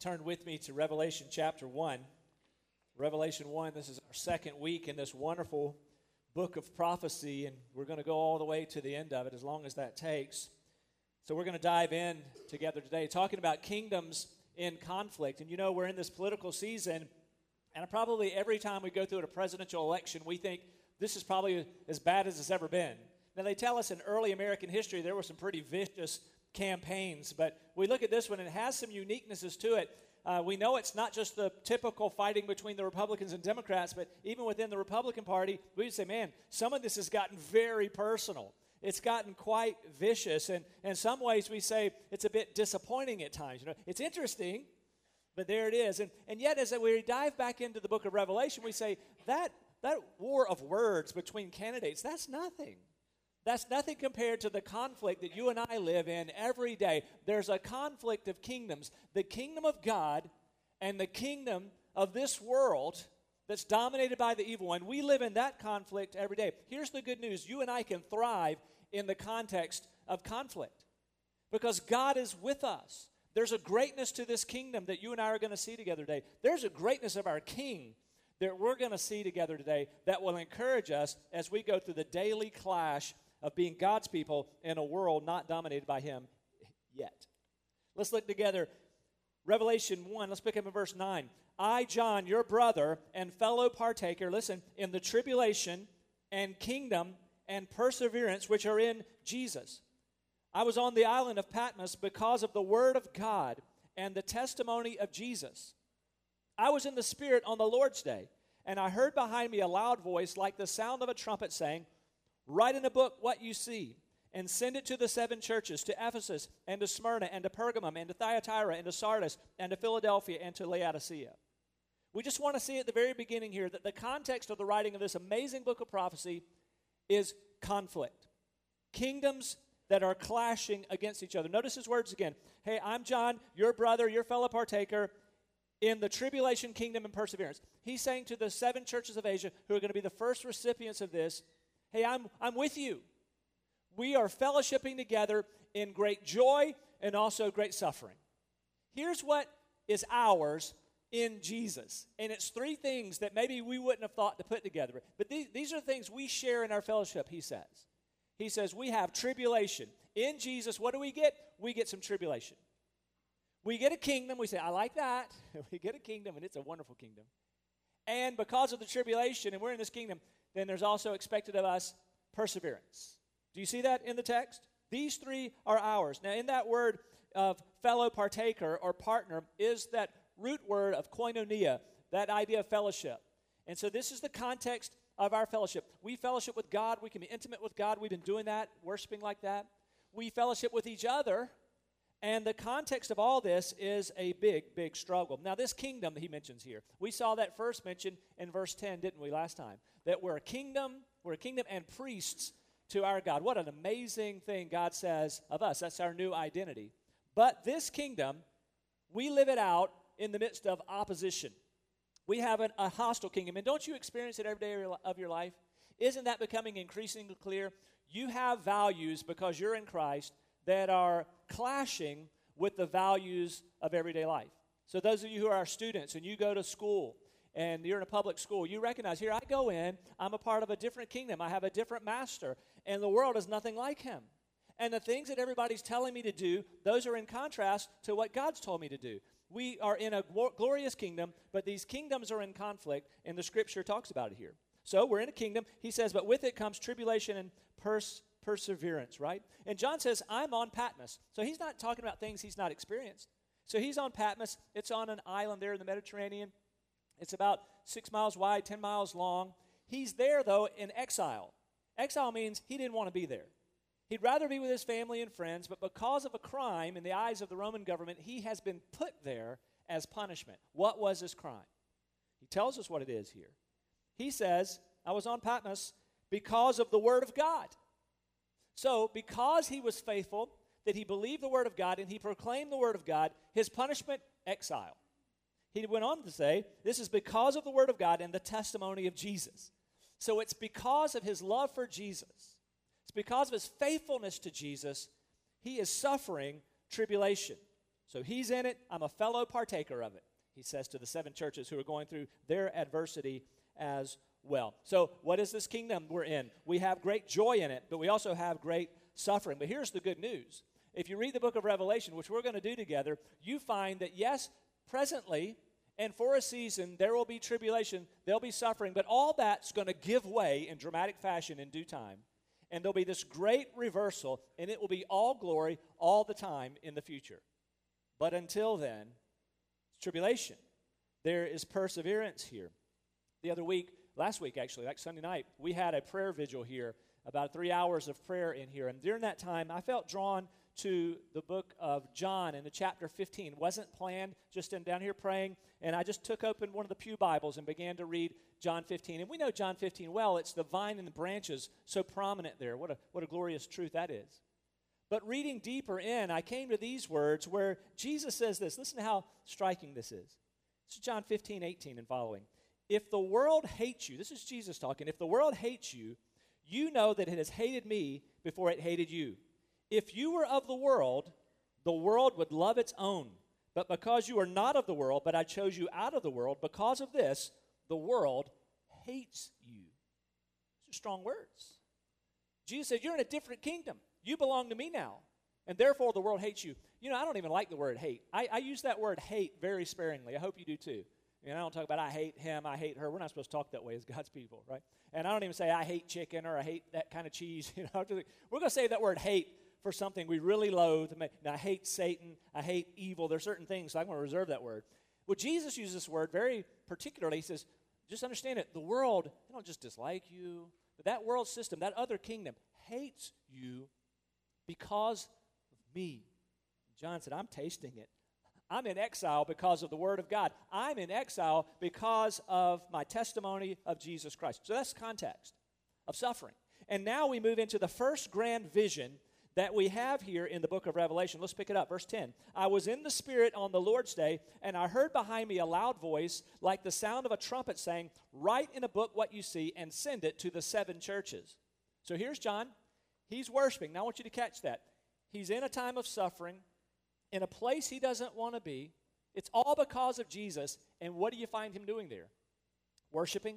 turn with me to Revelation chapter 1. Revelation 1, this is our second week in this wonderful book of prophecy, and we're going to go all the way to the end of it, as long as that takes. So we're going to dive in together today, talking about kingdoms in conflict. And you know, we're in this political season, and probably every time we go through a presidential election, we think this is probably as bad as it's ever been. Now, they tell us in early American history there were some pretty vicious campaigns, but we look at this one and it has some uniquenesses to it. We know it's not just the typical fighting between the Republicans and Democrats, but even within the Republican Party, we would say, man, some of this has gotten very personal. It's gotten quite vicious, and in some ways we say it's a bit disappointing at times. You know, it's interesting, but there it is. And yet, as we dive back into the book of Revelation, we say that war of words between candidates, that's nothing. That's nothing compared to the conflict that you and I live in every day. There's a conflict of kingdoms, the kingdom of God and the kingdom of this world that's dominated by the evil one. We live in that conflict every day. Here's the good news. You and I can thrive in the context of conflict because God is with us. There's a greatness to this kingdom that you and I are going to see together today. There's a greatness of our King that we're going to see together today that will encourage us as we go through the daily clash of being God's people in a world not dominated by Him yet. Let's look together. Revelation 1, let's pick up in verse 9. I, John, your brother and fellow partaker, listen, in the tribulation and kingdom and perseverance which are in Jesus. I was on the island of Patmos because of the word of God and the testimony of Jesus. I was in the Spirit on the Lord's day, and I heard behind me a loud voice like the sound of a trumpet saying, write in a book what you see, and send it to the seven churches, to Ephesus, and to Smyrna, and to Pergamum, and to Thyatira, and to Sardis, and to Philadelphia, and to Laodicea. We just want to see at the very beginning here that the context of the writing of this amazing book of prophecy is conflict. Kingdoms that are clashing against each other. Notice his words again. Hey, I'm John, your brother, your fellow partaker, in the tribulation, kingdom, and perseverance. He's saying to the seven churches of Asia, who are going to be the first recipients of this, hey, I'm with you. We are fellowshipping together in great joy and also great suffering. Here's what is ours in Jesus. And it's three things that maybe we wouldn't have thought to put together. But these are things we share in our fellowship, he says. He says we have tribulation. In Jesus, what do we get? We get some tribulation. We get a kingdom. We say, I like that. We get a kingdom, and it's a wonderful kingdom. And because of the tribulation, and we're in this kingdom, then there's also expected of us perseverance. Do you see that in the text? These three are ours. Now, in that word of fellow partaker or partner is that root word of koinonia, that idea of fellowship. And so this is the context of our fellowship. We fellowship with God. We can be intimate with God. We've been doing that, worshiping like that. We fellowship with each other. And the context of all this is a big, big struggle. Now, this kingdom that he mentions here, we saw that first mentioned in verse 10, didn't we, last time? That we're a kingdom and priests to our God. What an amazing thing God says of us. That's our new identity. But this kingdom, we live it out in the midst of opposition. We have a hostile kingdom. And don't you experience it every day of your life? Isn't that becoming increasingly clear? You have values because you're in Christ that are clashing with the values of everyday life. So those of you who are students and you go to school and you're in a public school, you recognize, here I go in, I'm a part of a different kingdom. I have a different master, and the world is nothing like him. And the things that everybody's telling me to do, those are in contrast to what God's told me to do. We are in a glorious kingdom, but these kingdoms are in conflict, and the Scripture talks about it here. So we're in a kingdom. He says, but with it comes tribulation and perseverance, right? And John says, I'm on Patmos. So he's not talking about things he's not experienced. So he's on Patmos. It's on an island there in the Mediterranean. It's about 6 miles wide, 10 miles long. He's there, though, in exile. Exile means he didn't want to be there. He'd rather be with his family and friends, but because of a crime in the eyes of the Roman government, he has been put there as punishment. What was his crime? He tells us what it is here. He says, I was on Patmos because of the word of God. So, because he was faithful, that he believed the word of God and he proclaimed the word of God, his punishment, exile. He went on to say, this is because of the word of God and the testimony of Jesus. So it's because of his love for Jesus. It's because of his faithfulness to Jesus, he is suffering tribulation. So he's in it. I'm a fellow partaker of it, he says to the 7 churches who are going through their adversity as well. So what is this kingdom we're in? We have great joy in it, but we also have great suffering. But here's the good news. If you read the book of Revelation, which we're going to do together, you find that, yes, presently and for a season, there will be tribulation, there'll be suffering, but all that's going to give way in dramatic fashion in due time. And there'll be this great reversal, and it will be all glory all the time in the future. But until then, tribulation. There is perseverance here. The other week, last week actually, like Sunday night, we had a prayer vigil here, about 3 hours of prayer in here. And during that time, I felt drawn to the book of John in the chapter 15. It wasn't planned, just down here praying, and I just took open one of the pew Bibles and began to read John 15. And we know John 15 well. It's the vine and the branches so prominent there. What a glorious truth that is. But reading deeper in, I came to these words where Jesus says this. Listen to how striking this is. This is John 15:18 and following. If the world hates you, this is Jesus talking, if the world hates you, you know that it has hated me before it hated you. If you were of the world would love its own. But because you are not of the world, but I chose you out of the world, because of this, the world hates you. These are strong words. Jesus said, you're in a different kingdom. You belong to me now, and therefore the world hates you. You know, I don't even like the word hate. I use that word hate very sparingly. I hope you do too. I don't talk about I hate him, I hate her. We're not supposed to talk that way as God's people, right? And I don't even say I hate chicken or I hate that kind of cheese. We're going to say that word hate for something we really loathe. Now, I hate Satan. I hate evil. There are certain things, so I'm going to reserve that word. Well, Jesus uses this word very particularly. He says, just understand it. The world, they don't just dislike you, but that world system, that other kingdom, hates you because of me. John said, I'm tasting it. I'm in exile because of the Word of God. I'm in exile because of my testimony of Jesus Christ. So that's the context of suffering. And now we move into the first grand vision that we have here in the book of Revelation. Let's pick it up, verse 10. I was in the Spirit on the Lord's day, and I heard behind me a loud voice like the sound of a trumpet saying, write in a book what you see and send it to the 7 churches. So here's John. He's worshiping. Now I want you to catch that. He's in a time of suffering, in a place he doesn't want to be. It's all because of Jesus. And what do you find him doing there? Worshiping.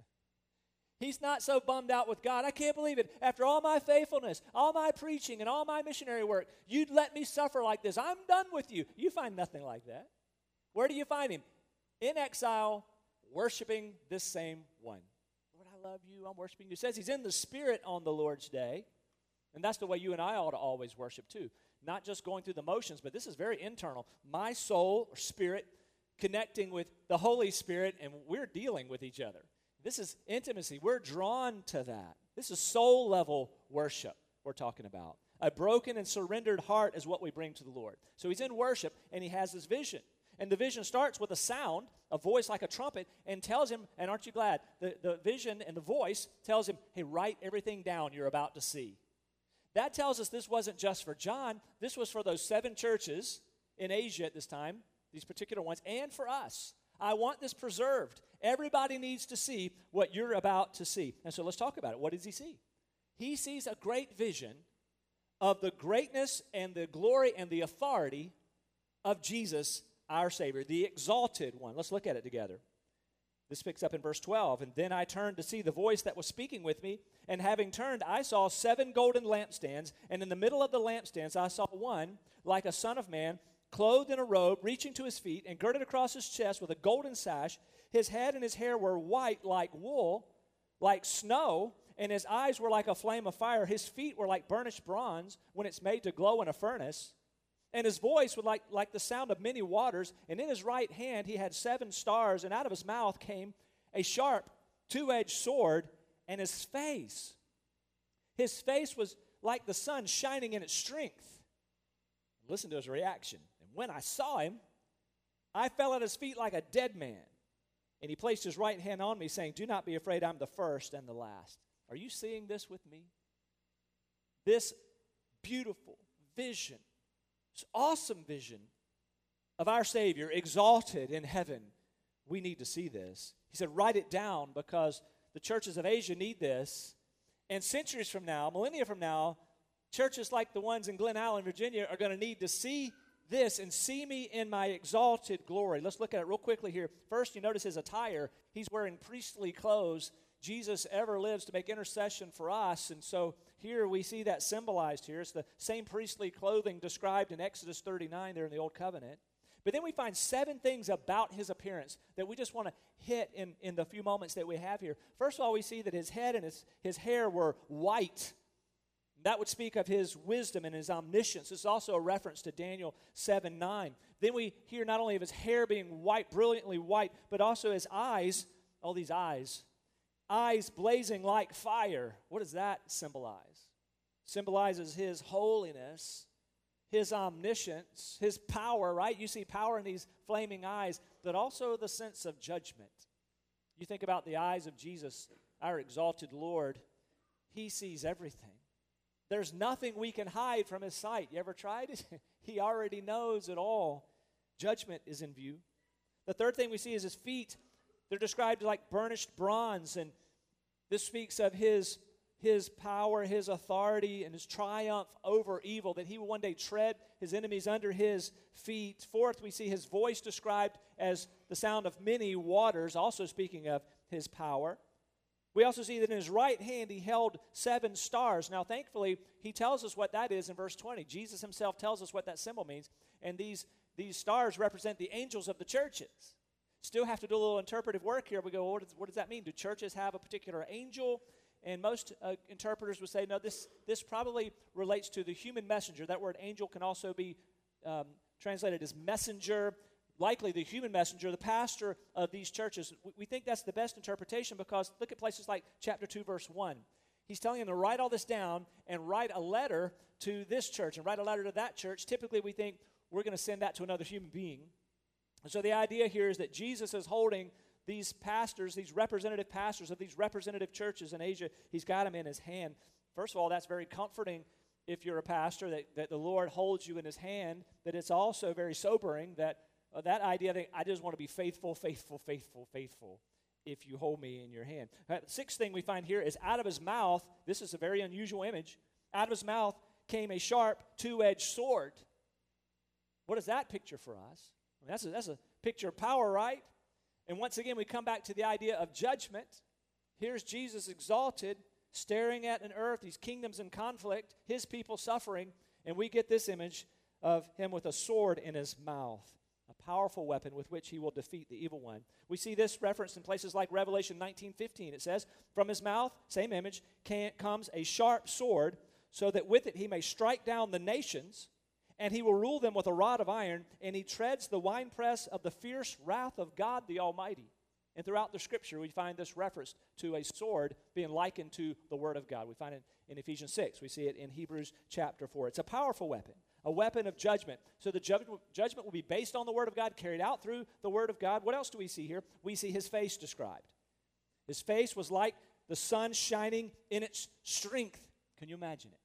He's not so bummed out with God. I can't believe it. After all my faithfulness, all my preaching, and all my missionary work, you'd let me suffer like this. I'm done with you. You find nothing like that. Where do you find him? In exile, worshiping this same one. Lord, I love you. I'm worshiping you. It says he's in the Spirit on the Lord's day. And that's the way you and I ought to always worship too. Not just going through the motions, but this is very internal. My soul or spirit connecting with the Holy Spirit, and we're dealing with each other. This is intimacy. We're drawn to that. This is soul-level worship we're talking about. A broken and surrendered heart is what we bring to the Lord. So he's in worship, and he has this vision. And the vision starts with a sound, a voice like a trumpet, and tells him, and aren't you glad, the vision and the voice tells him, hey, write everything down you're about to see. That tells us this wasn't just for John. This was for those 7 churches in Asia at this time, these particular ones, and for us. I want this preserved. Everybody needs to see what you're about to see. And so let's talk about it. What does he see? He sees a great vision of the greatness and the glory and the authority of Jesus, our Savior, the exalted one. Let's look at it together. This picks up in verse 12. And then I turned to see the voice that was speaking with me. And having turned, I saw 7 golden lampstands. And in the middle of the lampstands, I saw one like a son of man, clothed in a robe, reaching to his feet, and girded across his chest with a golden sash. His head and his hair were white like wool, like snow, and his eyes were like a flame of fire. His feet were like burnished bronze when it's made to glow in a furnace. And his voice was like the sound of many waters. And in his right hand he had 7 stars, and out of his mouth came a sharp, 2-edged sword, and his face was like the sun shining in its strength. Listen to his reaction. And when I saw him, I fell at his feet like a dead man. And he placed his right hand on me, saying, do not be afraid, I'm the first and the last. Are you seeing this with me? This beautiful vision, this awesome vision of our Savior exalted in heaven. We need to see this. He said, write it down, because the churches of Asia need this. And centuries from now, millennia from now, churches like the ones in Glen Allen, Virginia, are going to need to see this and see me in my exalted glory. Let's look at it real quickly here. First, you notice his attire. He's wearing priestly clothes. Jesus ever lives to make intercession for us, and so here we see that symbolized here. It's the same priestly clothing described in Exodus 39 there in the Old Covenant. But then we find 7 things about his appearance that we just want to hit in the few moments that we have here. First of all, we see that his head and his hair were white. That would speak of his wisdom and his omniscience. This is also a reference to Daniel 7:9. Then we hear not only of his hair being white, brilliantly white, but also his eyes, all these eyes blazing like fire. What does that symbolize? Symbolizes his holiness, his omniscience, his power, right? You see power in these flaming eyes, but also the sense of judgment. You think about the eyes of Jesus, our exalted Lord. He sees everything. There's nothing we can hide from his sight. You ever tried it? He already knows it all. Judgment is in view. The third thing we see is his feet. They're described like burnished bronze, and this speaks of his power, his authority, and his triumph over evil, that he will one day tread his enemies under his feet. Fourth, we see his voice described as the sound of many waters, also speaking of his power. We also see that in his right hand he held 7 stars. Now, thankfully, he tells us what that is in verse 20. Jesus himself tells us what that symbol means, and these stars represent the angels of the churches. Still have to do a little interpretive work here. We go, well, what does that mean? Do churches have a particular angel? And most interpreters would say, no, this probably relates to the human messenger. That word angel can also be translated as messenger, likely the human messenger, the pastor of these churches. We think that's the best interpretation because look at places like chapter 2, verse 1. He's telling them to write all this down and write a letter to this church and write a letter to that church. Typically, we think we're going to send that to another human being. And so the idea here is that Jesus is holding these pastors, these representative pastors of these representative churches in Asia. He's got them in his hand. First of all, that's very comforting if you're a pastor, that the Lord holds you in his hand. But it's also very sobering that idea that I just want to be faithful, faithful, faithful, faithful if you hold me in your hand. The sixth thing we find here is out of his mouth, this is a very unusual image, out of his mouth came a sharp, two-edged sword. What does that picture for us? I mean, that's a picture of power, right? And once again, we come back to the idea of judgment. Here's Jesus exalted, staring at an earth, these kingdoms in conflict, his people suffering, and we get this image of him with a sword in his mouth, a powerful weapon with which he will defeat the evil one. We see this referenced in places like Revelation 19:15. It says, from his mouth, same image, comes a sharp sword, so that with it he may strike down the nations, and he will rule them with a rod of iron, and he treads the winepress of the fierce wrath of God the Almighty. And throughout the Scripture, we find this reference to a sword being likened to the Word of God. We find it in Ephesians 6. We see it in Hebrews chapter 4. It's a powerful weapon, a weapon of judgment. So the judgment will be based on the Word of God, carried out through the Word of God. What else do we see here? We see his face described. His face was like the sun shining in its strength. Can you imagine it?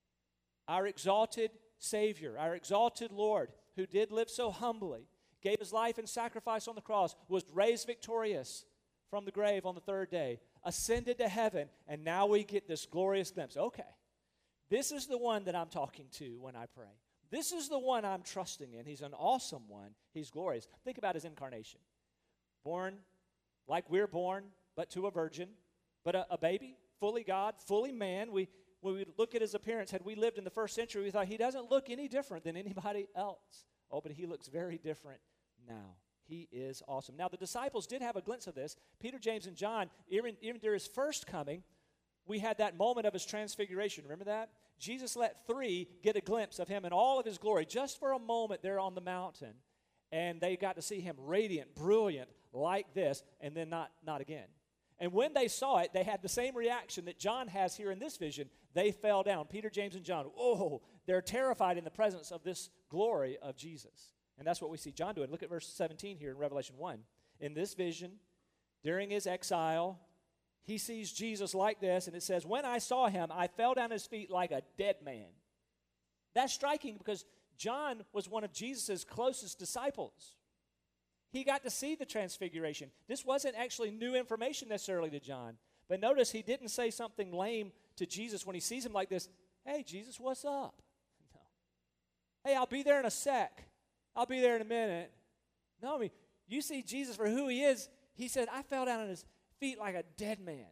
Our exalted Savior, our exalted Lord, who did live so humbly, gave his life in sacrifice on the cross, was raised victorious from the grave on the third day, ascended to heaven, and now we get this glorious glimpse. Okay, this is the one that I'm talking to when I pray. This is the one I'm trusting in. He's an awesome one. He's glorious. Think about his incarnation. Born like we're born, but to a virgin, but a baby, fully God, fully man. When we look at his appearance, had we lived in the first century, we thought he doesn't look any different than anybody else. Oh, but he looks very different now. He is awesome. Now, the disciples did have a glimpse of this. Peter, James, and John, even during his first coming, we had that moment of his transfiguration. Remember that? Jesus let 3 get a glimpse of him in all of his glory just for a moment there on the mountain. And they got to see him radiant, brilliant, like this, and then not again. And when they saw it, they had the same reaction that John has here in this vision. They fell down. Peter, James, and John, oh, they're terrified in the presence of this glory of Jesus. And that's what we see John doing. Look at verse 17 here in Revelation 1. In this vision, during his exile, he sees Jesus like this, and it says, when I saw him, I fell down at his feet like a dead man. That's striking because John was one of Jesus' closest disciples. He got to see the transfiguration. This wasn't actually new information necessarily to John. But notice he didn't say something lame to Jesus when he sees him like this. Hey, Jesus, what's up? No. Hey, I'll be there in a sec. I'll be there in a minute. No, I mean, you see Jesus for who he is. He said, I fell down at his feet like a dead man.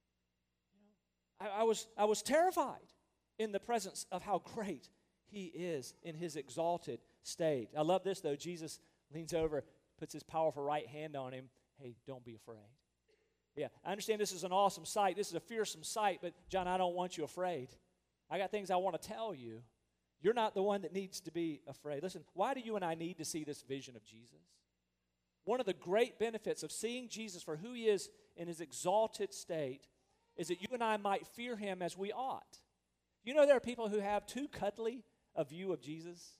I was terrified in the presence of how great he is in his exalted state. I love this, though. Jesus leans over, puts his powerful right hand on him. Hey, don't be afraid. Yeah, I understand this is an awesome sight. This is a fearsome sight, but John, I don't want you afraid. I got things I want to tell you. You're not the one that needs to be afraid. Listen, why do you and I need to see this vision of Jesus? One of the great benefits of seeing Jesus for who he is in his exalted state is that you and I might fear him as we ought. You know, there are people who have too cuddly a view of Jesus,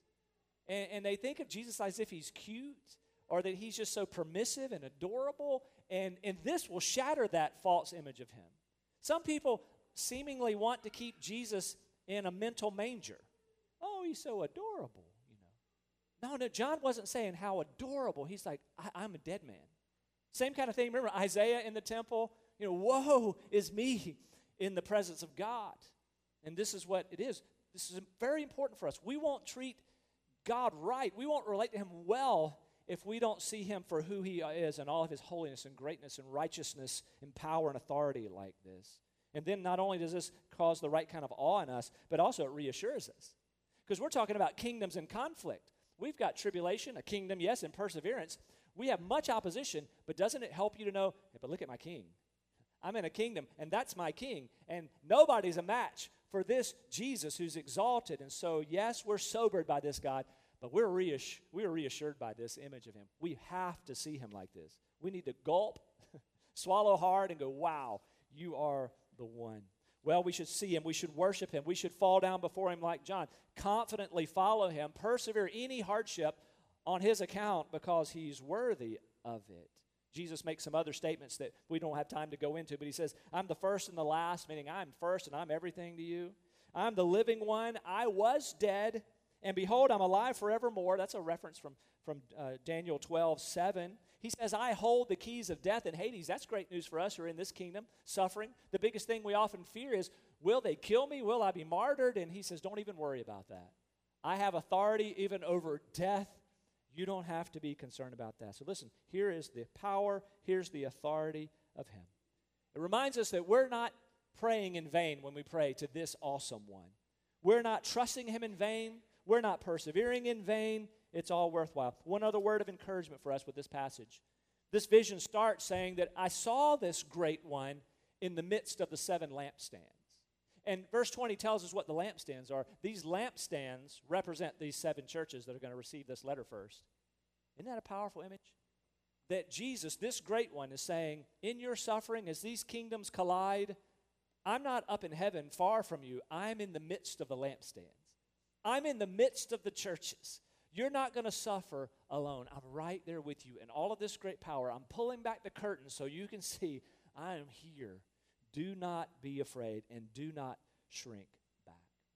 and they think of Jesus as if he's cute or that he's just so permissive and adorable, and this will shatter that false image of him. Some people seemingly want to keep Jesus in a mental manger. Oh, he's so adorable, you know. No, John wasn't saying how adorable. He's like, I'm a dead man. Same kind of thing. Remember Isaiah in the temple? You know, woe is me in the presence of God. And this is what it is. This is very important for us. We won't treat God right. We won't relate to him well if we don't see him for who he is and all of his holiness and greatness and righteousness and power and authority like this. And then not only does this cause the right kind of awe in us, but also it reassures us. Because we're talking about kingdoms in conflict. We've got tribulation, a kingdom, yes, and perseverance. We have much opposition, but doesn't it help you to know, hey, but look at my king. I'm in a kingdom, and that's my king. And nobody's a match for this Jesus who's exalted. And so, yes, we're sobered by this God, but we're reassured by this image of him. We have to see him like this. We need to gulp, swallow hard, and go, wow, you are the one. Well, we should see him. We should worship him. We should fall down before him like John, confidently follow him, persevere any hardship on his account because he's worthy of it. Jesus makes some other statements that we don't have time to go into, but he says, I'm the first and the last, meaning I'm first and I'm everything to you. I'm the living one. I was dead, and behold, I'm alive forevermore. That's a reference from Daniel 12:7. He says, I hold the keys of death and Hades. That's great news for us who are in this kingdom, suffering. The biggest thing we often fear is, will they kill me? Will I be martyred? And he says, don't even worry about that. I have authority even over death. You don't have to be concerned about that. So listen, here is the power, here's the authority of him. It reminds us that we're not praying in vain when we pray to this awesome one. We're not trusting him in vain. We're not persevering in vain. It's all worthwhile. One other word of encouragement for us with this passage. This vision starts saying that I saw this great one in the midst of the 7 lampstands. And verse 20 tells us what the lampstands are. These lampstands represent these 7 churches that are going to receive this letter first. Isn't that a powerful image? That Jesus, this great one, is saying, in your suffering, as these kingdoms collide, I'm not up in heaven far from you. I'm in the midst of the lampstands. I'm in the midst of the churches. You're not going to suffer alone. I'm right there with you. And all of this great power, I'm pulling back the curtain so you can see I am here. Do not be afraid and do not shrink back.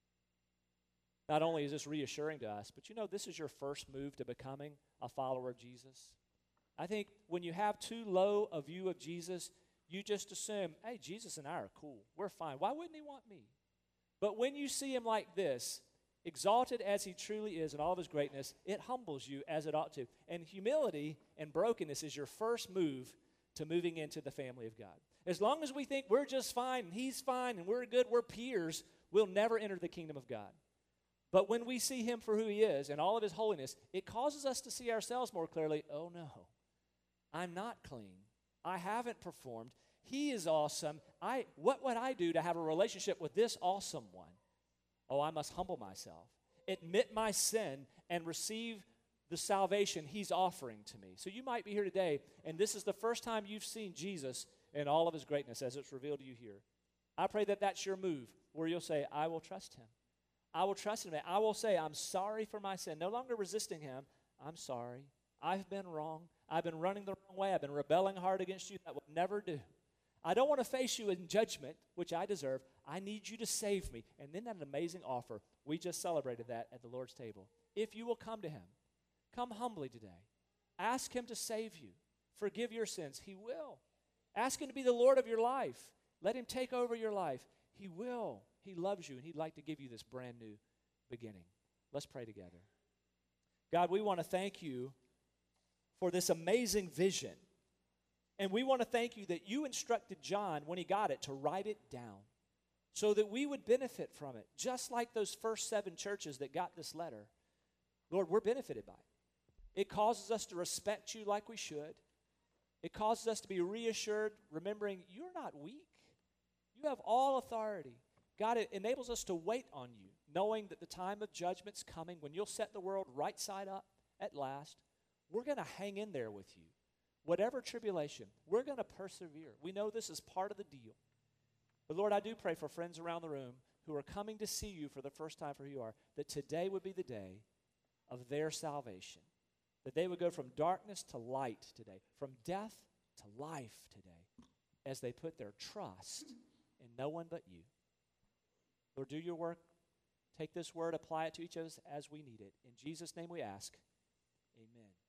Not only is this reassuring to us, but you know, this is your first move to becoming a follower of Jesus. I think when you have too low a view of Jesus, you just assume, hey, Jesus and I are cool. We're fine. Why wouldn't he want me? But when you see him like this, exalted as he truly is in all of his greatness, it humbles you as it ought to. And humility and brokenness is your first move to moving into the family of God. As long as we think we're just fine and he's fine and we're good, we're peers, we'll never enter the kingdom of God. But when we see him for who he is and all of his holiness, it causes us to see ourselves more clearly. Oh no, I'm not clean. I haven't performed. He is awesome. What would I do to have a relationship with this awesome one? Oh, I must humble myself, admit my sin, and receive the salvation he's offering to me. So you might be here today, and this is the first time you've seen Jesus in all of his greatness as it's revealed to you here. I pray that that's your move, where you'll say, I will trust him. I will trust him. I will say, I'm sorry for my sin. No longer resisting him. I'm sorry. I've been wrong. I've been running the wrong way. I've been rebelling hard against you. That will never do. I don't want to face you in judgment, which I deserve. I need you to save me. And then that amazing offer, we just celebrated that at the Lord's table. If you will come to him, come humbly today. Ask him to save you. Forgive your sins. He will. Ask him to be the Lord of your life. Let him take over your life. He will. He loves you, and he'd like to give you this brand new beginning. Let's pray together. God, we want to thank you for this amazing vision. And we want to thank you that you instructed John, when he got it, to write it down so that we would benefit from it, just like those first 7 churches that got this letter. Lord, we're benefited by it. It causes us to respect you like we should. It causes us to be reassured, remembering you're not weak. You have all authority. God, it enables us to wait on you, knowing that the time of judgment's coming, when you'll set the world right side up at last. We're going to hang in there with you. Whatever tribulation, we're going to persevere. We know this is part of the deal. But Lord, I do pray for friends around the room who are coming to see you for the first time for who you are, that today would be the day of their salvation. That they would go from darkness to light today, from death to life today, as they put their trust in no one but you. Lord, do your work. Take this word, apply it to each of us as we need it. In Jesus' name we ask, amen.